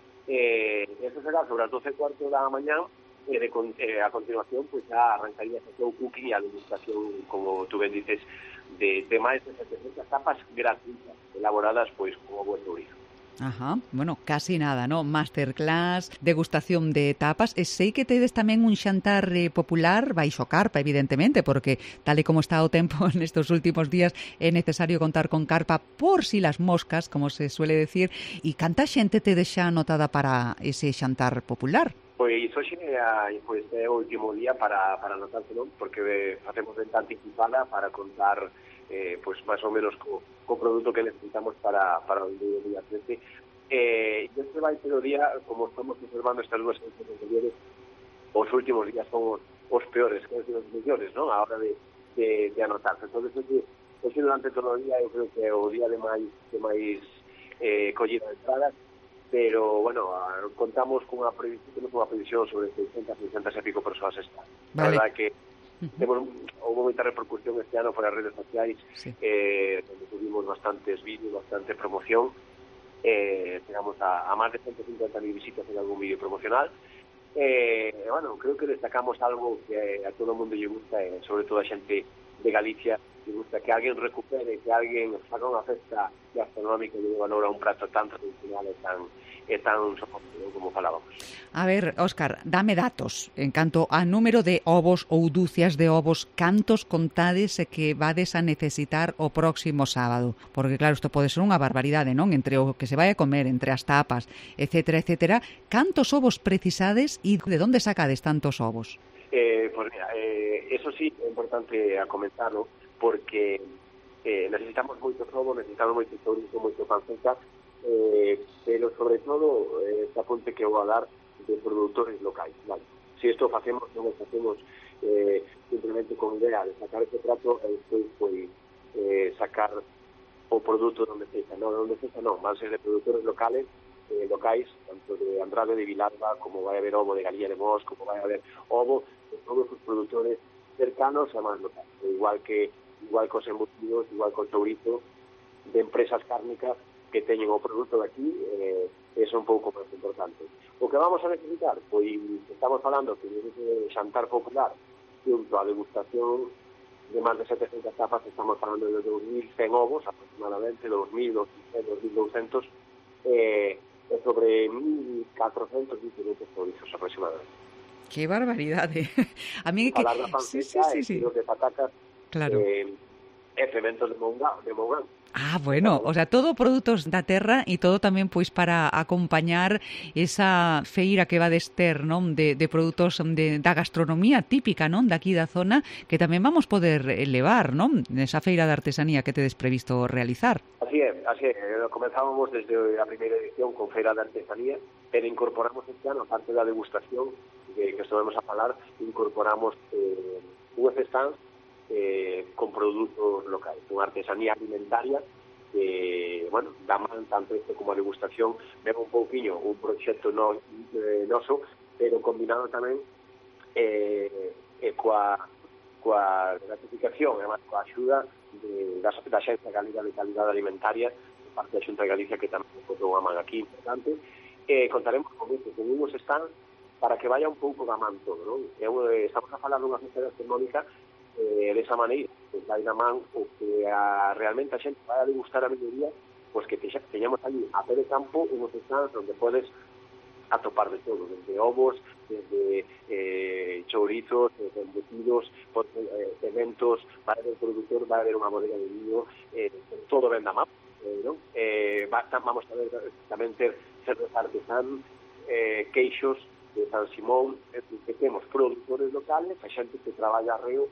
Eso será sobre as 12:15 da mañá, e a continuación pues, já arrancaría o seu cooking e a degustación, como tú ben dices, de máis de 700 tapas gratuitas, elaboradas pois con ovo e chourizo. Ajá, bueno, casi nada, ¿no? Masterclass, degustación de tapas. Sei que tedes tamén un xantar popular baixo carpa, evidentemente, porque tal e como está o tempo nestes últimos días é necesario contar con carpa por si las moscas, como se suele decir. E canta xente tedes xa anotada para ese xantar popular? Pois hoxe é o último día para anotarse, non? Porque facemos venta anticipada para contar pois máis ou menos co produto que necesitamos para o día 13. Este vai ser o día, como estamos observando estas dúas edicións anteriores, os últimos días son os peores, que son os mellores, non? A hora de anotarse. Entón, hoxe durante todo o día eu creo que é o día de máis collida de entradas, pero, bueno, contamos con unha previsión sobre 600 e pico persoas esta. Vale. A verdade que houve moita repercusión este ano por as redes sociais, sí. Donde tuvimos bastantes vídeos, bastante promoción, chegamos a máis de 150.000 visitas en algún vídeo promocional. Bueno, creo que destacamos algo que a todo o mundo lle gusta, sobre todo a xente de Galicia, lle gusta que alguén recupere, que alguén faga unha festa gastronómica e lle valora un prato tan tradicional e tan socorrido como falábamos. A ver, Óscar, dame datos en canto a número de ovos ou dúcias de ovos, cantos contades e que vades a necesitar o próximo sábado, porque claro, isto pode ser unha barbaridade, non? Entre o que se vai a comer, entre as tapas, etcétera, cantos ovos precisades e de onde sacades tantos ovos? Pues mira, eso sí é importante a comentarlo, porque necesitamos moitos ovos, necesitamos moito chourizo, moito panceta, pero sobre todo este apunte que vou a dar de produtores locais, vale? Si isto facemos, non o facemos simplemente con idea de sacar ese prato e despois pois sacar o produto donde sexa, non, van ser de produtores locais, tanto de Andrade, de Vilalba, como vai haber ovo de Galía de Mos, como vai haber ovo de todos os produtores cercanos e máis locais, igual cos embutidos, igual co chourizo, de empresas cárnicas que teñen o produto de aquí, é un pouco máis importante. O que vamos a necesitar, pois estamos falando que de xantar popular junto a degustación de máis de 700 tapas, estamos falando de 2.100 ovos, aproximadamente 2.200, e sobre 1.400 diferentes chourizos aproximadamente. ¡Qué barbaridade! A mí que... Falar da panceta, sí. De patacas, claro. E fermentos de mourán. Ah, bueno, o sea, todo produtos da terra e todo tamén pois para acompañar esa feira que va de Ester, non? De produtos da gastronomía típica, non? Daqui da zona, que tamén vamos poder levar, non? Nesa feira de artesanía que tedes previsto realizar. Así é. Comenzábamos desde a primeira edición con feira de artesanía, pero incorporamos este ano, aparte da degustación que estuvemos a falar, incorporamos un stand con produtos locais, unha artesanía alimentaria que, bueno, da man tanto isto como a degustación, vemos un pouquiño un proxecto noso, pero combinado tamén coa gratificación, además coa axuda da Xencia Galega de Calidade Alimentaria, parte da Xunta de Galicia, que tamén botou unha man aquí importante. Contaremos con isto, con unhos stands para que vaya un pouco da man todo, non? Estamos a falar dunha festa gastronómica desa maneira, que vai da man o que realmente a xente vai a degustar a mediodía, pois que teñamos ali a pé de campo unhos stands onde podes atopar de todo, desde ovos, desde chourizos, desde embutidos, cementos, vai haber productor, vai haber unha bodega de viño, todo ven da man, non? Vamos a ver tamén ter certos artesán, queixos de San Simón, que temos productores locales, a xente que traballa arreo,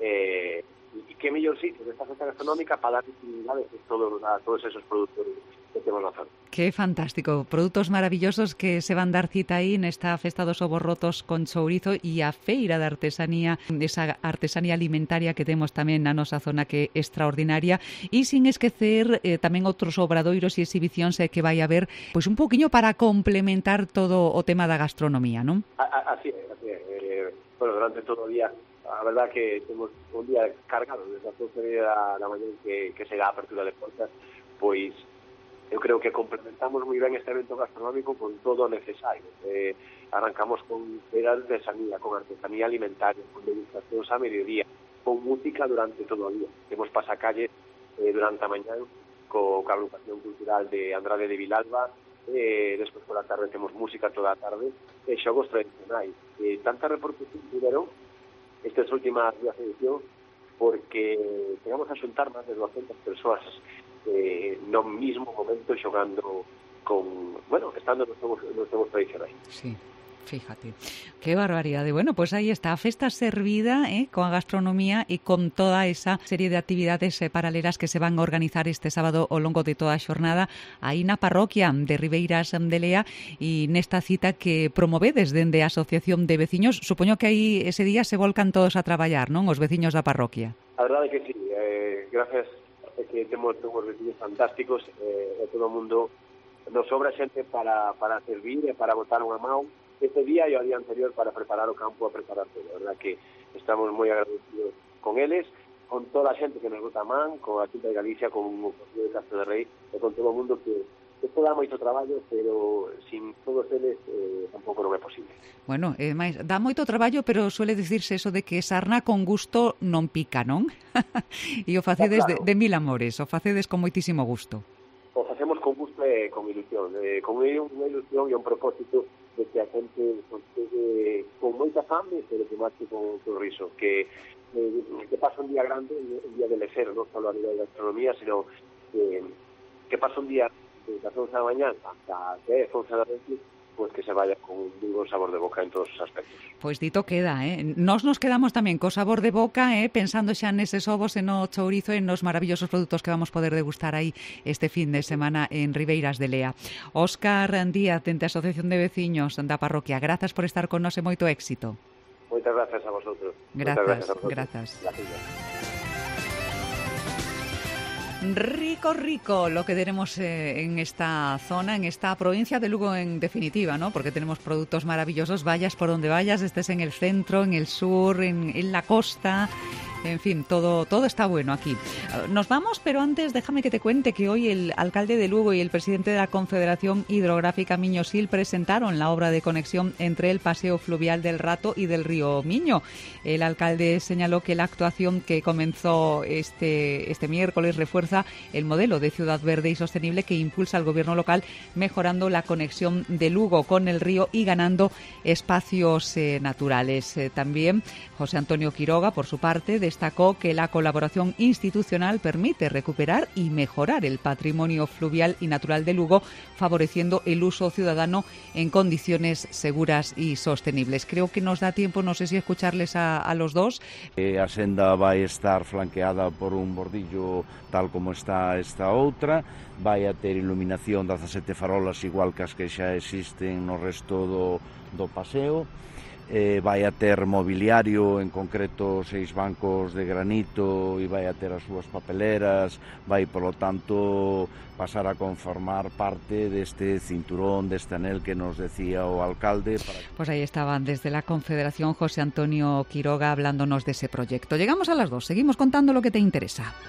e que mellor sitio desta festa gastronómica para dar visibilidade a todos esos produtores que temos na zona. Que fantástico, produtos maravillosos que se van dar cita aí nesta festa dos ovos rotos con chourizo e a feira de artesanía, esa artesanía alimentaria que temos tamén na nosa zona, que é extraordinaria, e sin esquecer tamén outros obradoiros e exhibicións que vai haber, pois un pouquiño para complementar todo o tema da gastronomía, non? Así é. Bueno, durante todo o día, a verdad que temos un día cargado desde as 12 da mañá que se dá a apertura de portas, pois eu creo que complementamos moi ben este evento gastronómico con todo o necesario. Arrancamos con feira de artesanía, con artesanía alimentaria, con degustacións a mediodía, con música durante todo o día. Temos pasacalle durante a mañá coa agrupación cultural de Andrade de Vilalba, despois pola tarde temos música toda a tarde, e xogos tradicionais. Tanta repercusión tiveron estas últimas días de edición, porque chegamos a xuntar máis de 200 persoas no mismo momento xogando estando nos xogos tradicionais. Sí, fíjate, qué barbaridade. Bueno, pues aí está, a festa servida con a gastronomía e con toda esa serie de actividades paralelas que se van a organizar este sábado ao longo de toda a xornada aí na parroquia de Ribeiras de Lea, e nesta cita que promovedes dende a Asociación de Veciños. Supoño que aí ese día se volcan todos a traballar, non? Os veciños da parroquia. A verdade é que sí, gracias a que temos veciños fantásticos, e todo o mundo nos sobra xente para servir e para botar unha mão este día e o día anterior para preparar o campo, a preparar todo. A verdad que estamos moi agradecidos con eles, con toda a xente que nos bota a man, con a Xunta de Galicia, con o Concello de Castro de Rei, e con todo o mundo que isto dá moito traballo, pero sin todos eles tampouco non é posible. Bueno, máis, dá moito traballo, pero suele dicirse eso de que sarna con gusto non pica, non? E o facedes claro, de mil amores, o facedes con moitísimo gusto. O facemos con gusto e con ilusión, con unha ilusión e un propósito de que a xente consegue con moita fame, pero que marche con riso, que pasa un día grande, un día de lecer, non só a nivel de gastronomía, sino que pasa un día desde as 11 da mañá hasta 10, 11 da noite, pues que se vaya con un buen sabor de boca en todos os aspectos. Pois dito queda, nos quedamos tamén co sabor de boca, pensando xa neses ovos e no chourizo e nos maravillosos produtos que vamos poder degustar aí este fin de semana en Ribeiras de Lea. Óscar Díaz, dende a Asociación de Veciños da parroquia, grazas por estar con nos e moito éxito. Moitas grazas a vosotros. Grazas. Rico lo que tenemos en esta zona, en esta provincia de Lugo en definitiva, ¿no? Porque tenemos productos maravillosos, vayas por donde vayas, estés en el centro, en el sur, en la costa. En fin, todo está bueno aquí. Nos vamos, pero antes déjame que te cuente que hoy el alcalde de Lugo y el presidente de la Confederación Hidrográfica Miño-Sil presentaron la obra de conexión entre el paseo fluvial del Rato y del río Miño. El alcalde señaló que la actuación que comenzó este miércoles refuerza el modelo de ciudad verde y sostenible que impulsa el gobierno local, mejorando la conexión de Lugo con el río y ganando espacios naturales. También José Antonio Quiroga, por su parte, destacó que la colaboración institucional permite recuperar y mejorar el patrimonio fluvial y natural de Lugo, favoreciendo el uso ciudadano en condiciones seguras y sostenibles. Creo que nos da tiempo, no sé si escucharles a los dos. A senda vai estar flanqueada por un bordillo tal como está esta outra, vai a ter iluminación de 17 farolas igual que as que xa existen no resto do paseo, vai a ter mobiliario, en concreto 6 bancos de granito, e vai a ter as súas papeleras, vai, polo tanto, pasar a conformar parte deste cinturón, deste anel que nos decía o alcalde. Pues ahí estaban desde la Confederación José Antonio Quiroga hablándonos de ese proyecto. Llegamos a las 2, seguimos contando lo que te interesa.